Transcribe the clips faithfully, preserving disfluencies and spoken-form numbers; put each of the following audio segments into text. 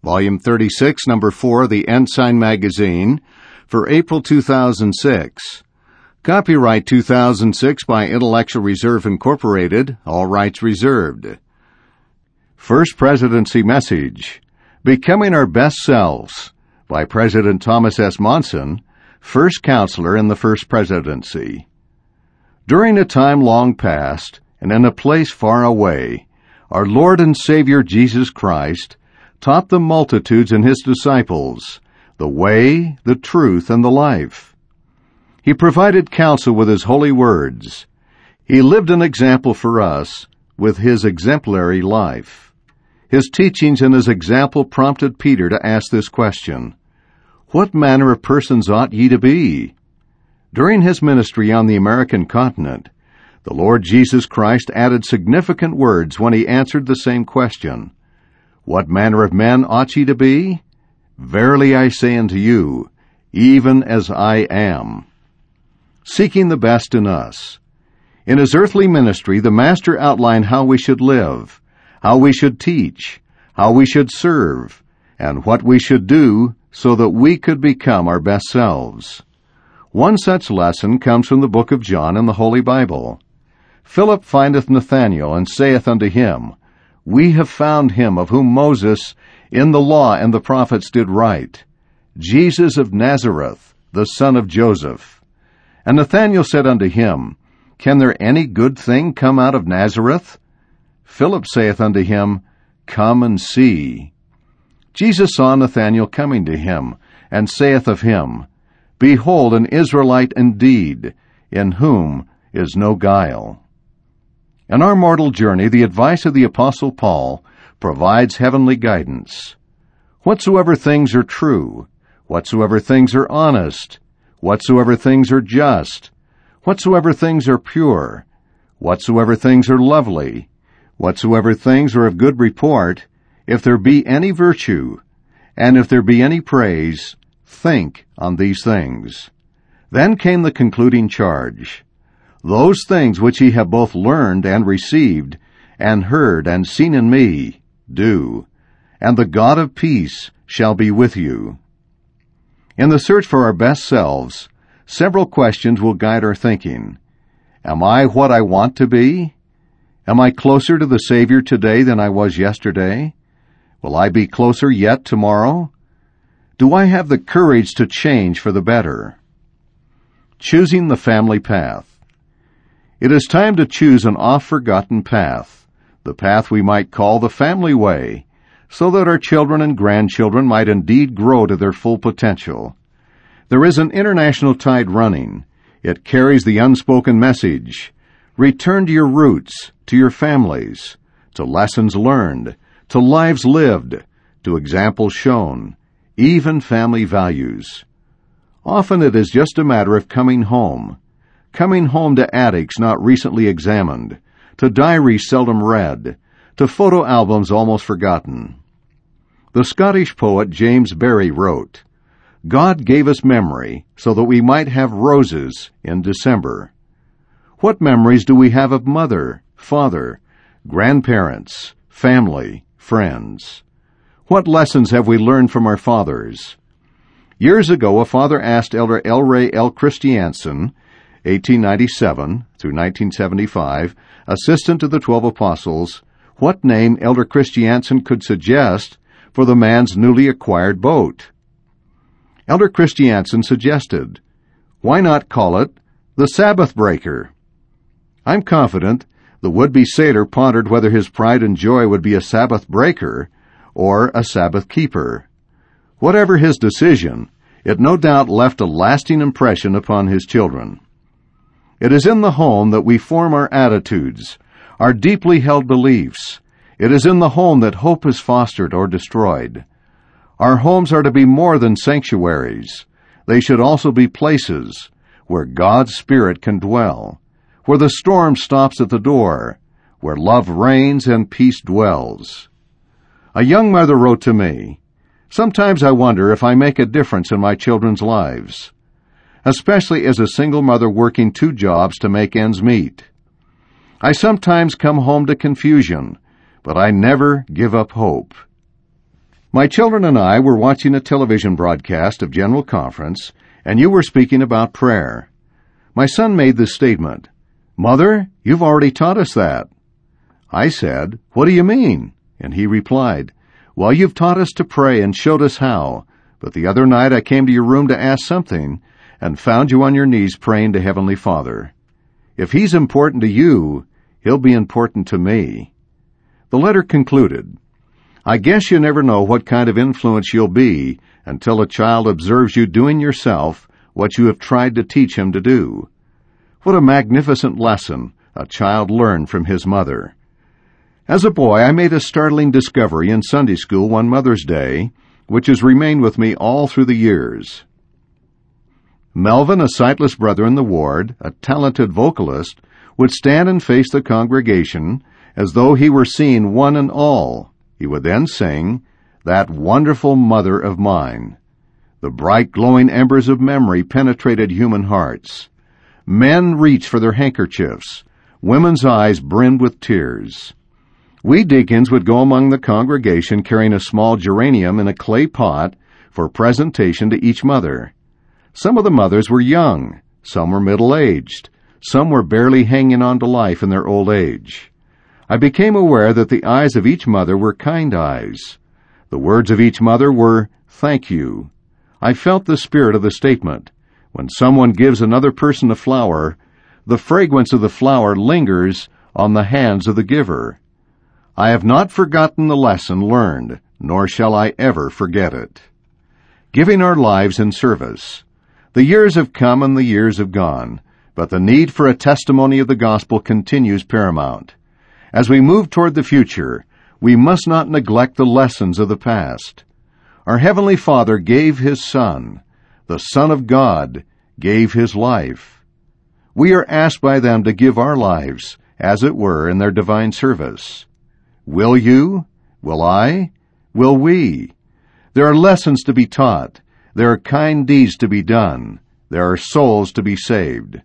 Volume thirty-six, Number four, The Ensign Magazine, for April two thousand six. Copyright two thousand six by Intellectual Reserve Incorporated, all rights reserved. First Presidency Message, Becoming Our Best Selves, by President Thomas S. Monson, first counselor in the First Presidency. During a time long past, and in a place far away, our Lord and Savior Jesus Christ taught the multitudes and his disciples the way, the truth, and the life. He provided counsel with his holy words. He lived an example for us with his exemplary life. His teachings and his example prompted Peter to ask this question: What manner of persons ought ye to be? During his ministry on the American continent, the Lord Jesus Christ added significant words when he answered the same question. What manner of men ought ye to be? Verily I say unto you, even as I am. Seeking the best in us. In his earthly ministry, the Master outlined how we should live, how we should teach, how we should serve, and what we should do so that we could become our best selves. One such lesson comes from the book of John in the Holy Bible. Philip findeth Nathanael, and saith unto him, We have found him of whom Moses in the law and the prophets did write, Jesus of Nazareth, the son of Joseph. And Nathanael said unto him, Can there any good thing come out of Nazareth? Philip saith unto him, Come and see. Jesus saw Nathanael coming to him, and saith of him, Behold an Israelite indeed, in whom is no guile. In our mortal journey, the advice of the Apostle Paul provides heavenly guidance. Whatsoever things are true, whatsoever things are honest, whatsoever things are just, whatsoever things are pure, whatsoever things are lovely, whatsoever things are of good report, if there be any virtue, and if there be any praise, think on these things. Then came the concluding charge. Those things which ye have both learned and received, and heard and seen in me, do, and the God of peace shall be with you. In the search for our best selves, several questions will guide our thinking. Am I what I want to be? Am I closer to the Savior today than I was yesterday? Will I be closer yet tomorrow? Do I have the courage to change for the better? Choosing the family path. It is time to choose an oft-forgotten path, the path we might call the family way, so that our children and grandchildren might indeed grow to their full potential. There is an international tide running. It carries the unspoken message. Return to your roots, to your families, to lessons learned, to lives lived, to examples shown, even family values. Often it is just a matter of coming home. Coming home to attics not recently examined, to diaries seldom read, to photo albums almost forgotten. The Scottish poet James Barrie wrote, God gave us memory so that we might have roses in December. What memories do we have of mother, father, grandparents, family, friends? What lessons have we learned from our fathers? Years ago, a father asked Elder L. Ray L. Christiansen, eighteen ninety-seven through nineteen seventy-five, assistant to the Twelve Apostles, what name Elder Christiansen could suggest for the man's newly acquired boat. Elder Christiansen suggested, Why not call it the Sabbath Breaker? I'm confident the would-be sailor pondered whether his pride and joy would be a Sabbath breaker or a Sabbath keeper. Whatever his decision, it no doubt left a lasting impression upon his children. It is in the home that we form our attitudes, our deeply held beliefs. It is in the home that hope is fostered or destroyed. Our homes are to be more than sanctuaries. They should also be places where God's Spirit can dwell, where the storm stops at the door, where love reigns and peace dwells. A young mother wrote to me, Sometimes I wonder if I make a difference in my children's lives, especially as a single mother working two jobs to make ends meet. I sometimes come home to confusion, but I never give up hope. My children and I were watching a television broadcast of General Conference, and you were speaking about prayer. My son made this statement, "Mother, you've already taught us that." I said, "What do you mean?" And he replied, "Well, you've taught us to pray and showed us how, but the other night I came to your room to ask something and found you on your knees praying to Heavenly Father. If He's important to you, He'll be important to me." The letter concluded, "I guess you never know what kind of influence you'll be until a child observes you doing yourself what you have tried to teach him to do." What a magnificent lesson a child learned from his mother. As a boy, I made a startling discovery in Sunday school one Mother's Day, which has remained with me all through the years. Melvin, a sightless brother in the ward, a talented vocalist, would stand and face the congregation as though he were seeing one and all. He would then sing, "That Wonderful Mother of Mine." The bright, glowing embers of memory penetrated human hearts. Men reached for their handkerchiefs. Women's eyes brimmed with tears. We deacons would go among the congregation carrying a small geranium in a clay pot for presentation to each mother. Some of the mothers were young, some were middle-aged, some were barely hanging on to life in their old age. I became aware that the eyes of each mother were kind eyes. The words of each mother were, "Thank you." I felt the spirit of the statement. When someone gives another person a flower, the fragrance of the flower lingers on the hands of the giver. I have not forgotten the lesson learned, nor shall I ever forget it. Giving our lives in service. The years have come and the years have gone, but the need for a testimony of the gospel continues paramount. As we move toward the future, we must not neglect the lessons of the past. Our Heavenly Father gave His Son. The Son of God gave His life. We are asked by them to give our lives, as it were, in their divine service. Will you? Will I? Will we? There are lessons to be taught. There are kind deeds to be done. There are souls to be saved.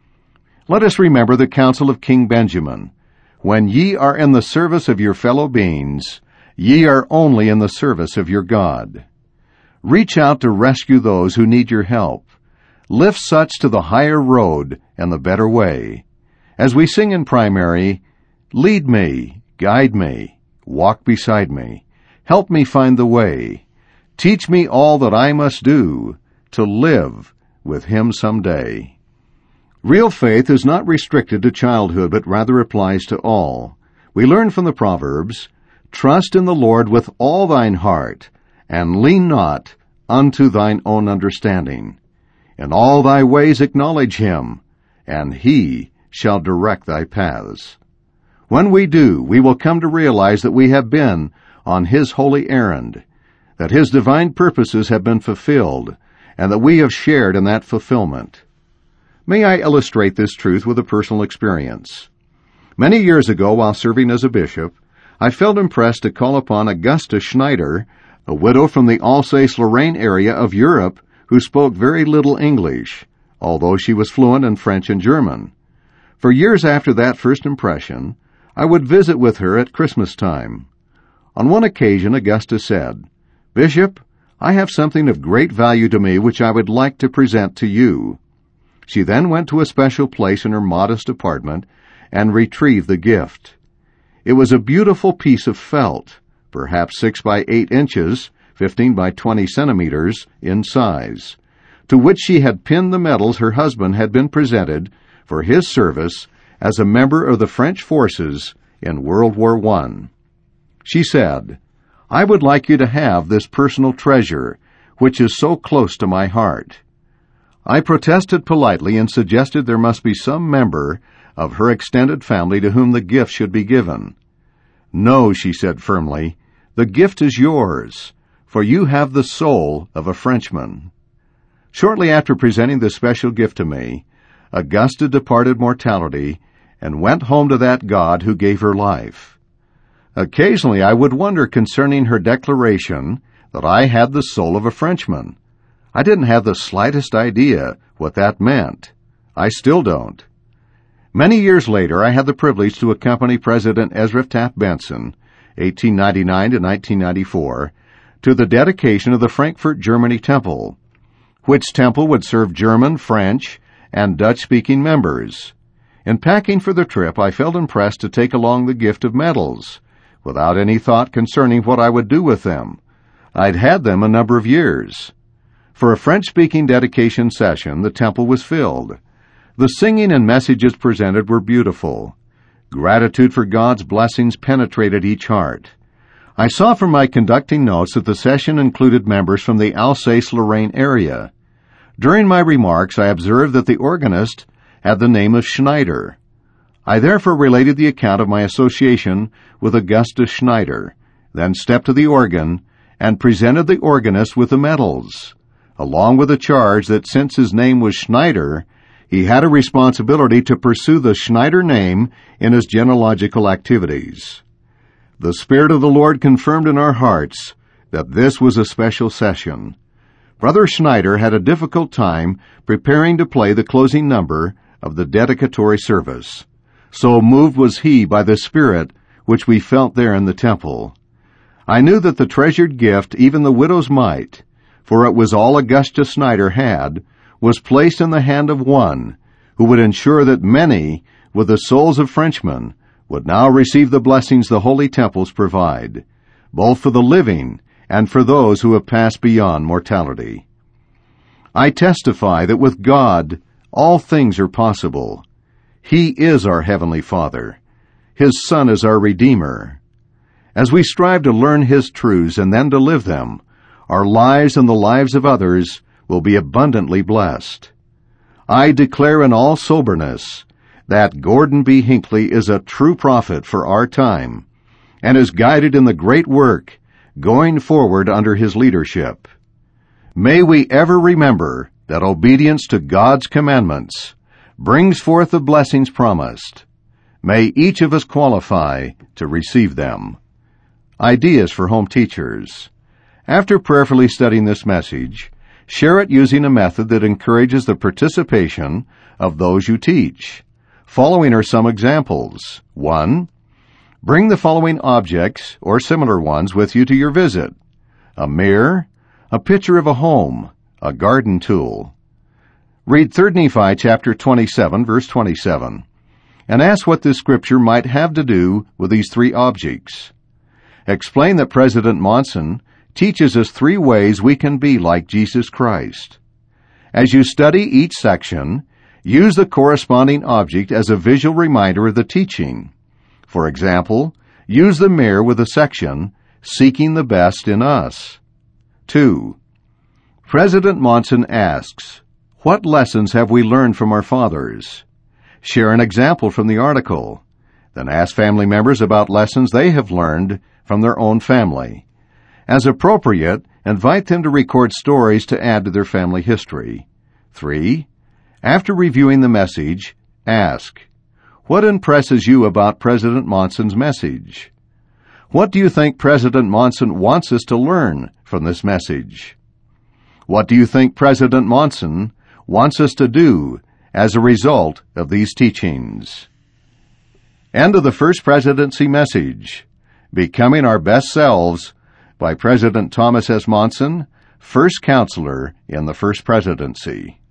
Let us remember the counsel of King Benjamin. When ye are in the service of your fellow beings, ye are only in the service of your God. Reach out to rescue those who need your help. Lift such to the higher road and the better way. As we sing in primary, lead me, guide me, walk beside me, help me find the way. Teach me all that I must do to live with Him someday. Real faith is not restricted to childhood, but rather applies to all. We learn from the Proverbs, "Trust in the Lord with all thine heart, and lean not unto thine own understanding. In all thy ways acknowledge Him, and He shall direct thy paths." When we do, we will come to realize that we have been on His holy errand, that His divine purposes have been fulfilled, and that we have shared in that fulfillment. May I illustrate this truth with a personal experience? Many years ago, while serving as a bishop, I felt impressed to call upon Augusta Schneider, a widow from the Alsace-Lorraine area of Europe who spoke very little English, although she was fluent in French and German. For years after that first impression, I would visit with her at Christmas time. On one occasion, Augusta said, "Bishop, I have something of great value to me which I would like to present to you." She then went to a special place in her modest apartment and retrieved the gift. It was a beautiful piece of felt, perhaps six by eight inches, fifteen by twenty centimeters in size, to which she had pinned the medals her husband had been presented for his service as a member of the French forces in World War One. She said, "I would like you to have this personal treasure, which is so close to my heart." I protested politely and suggested there must be some member of her extended family to whom the gift should be given. "No," she said firmly, "the gift is yours, for you have the soul of a Frenchman." Shortly after presenting this special gift to me, Augusta departed mortality and went home to that God who gave her life. Occasionally I would wonder concerning her declaration that I had the soul of a Frenchman. I didn't have the slightest idea what that meant. I still don't. Many years later, I had the privilege to accompany President Ezra Taft Benson, eighteen ninety-nine to nineteen ninety-four, to the dedication of the Frankfurt, Germany temple, which temple would serve German, French, and Dutch-speaking members. In packing for the trip, I felt impressed to take along the gift of medals, without any thought concerning what I would do with them. I'd had them a number of years. For a French-speaking dedication session, the temple was filled. The singing and messages presented were beautiful. Gratitude for God's blessings penetrated each heart. I saw from my conducting notes that the session included members from the Alsace-Lorraine area. During my remarks, I observed that the organist had the name of Schneider. I therefore related the account of my association with Augustus Schneider, then stepped to the organ and presented the organist with the medals, along with the charge that since his name was Schneider, he had a responsibility to pursue the Schneider name in his genealogical activities. The Spirit of the Lord confirmed in our hearts that this was a special session. Brother Schneider had a difficult time preparing to play the closing number of the dedicatory service. So moved was he by the Spirit which we felt there in the temple. I knew that the treasured gift, even the widow's mite, for it was all Augustus Schneider had, was placed in the hand of one who would ensure that many, with the souls of Frenchmen, would now receive the blessings the holy temples provide, both for the living and for those who have passed beyond mortality. I testify that with God all things are possible. He is our Heavenly Father. His Son is our Redeemer. As we strive to learn His truths and then to live them, our lives and the lives of others will be abundantly blessed. I declare in all soberness that Gordon B. Hinckley is a true prophet for our time and is guided in the great work going forward under his leadership. May we ever remember that obedience to God's commandments brings forth the blessings promised. May each of us qualify to receive them. Ideas for home teachers. After prayerfully studying this message, share it using a method that encourages the participation of those you teach. Following are some examples. One, bring the following objects or similar ones with you to your visit: a mirror, a picture of a home, a garden tool. Read Third Nephi chapter twenty-seven, verse twenty-seven, and ask what this scripture might have to do with these three objects. Explain that President Monson teaches us three ways we can be like Jesus Christ. As you study each section, use the corresponding object as a visual reminder of the teaching. For example, use the mirror with the section, Seeking the Best in Us. Two, President Monson asks, what lessons have we learned from our fathers? Share an example from the article. Then ask family members about lessons they have learned from their own family. As appropriate, invite them to record stories to add to their family history. Three, after reviewing the message, ask, what impresses you about President Monson's message? What do you think President Monson wants us to learn from this message? What do you think President Monson wants us to do as a result of these teachings? End of the First Presidency Message, Becoming Our Best Selves, by President Thomas S. Monson, First Counselor in the First Presidency.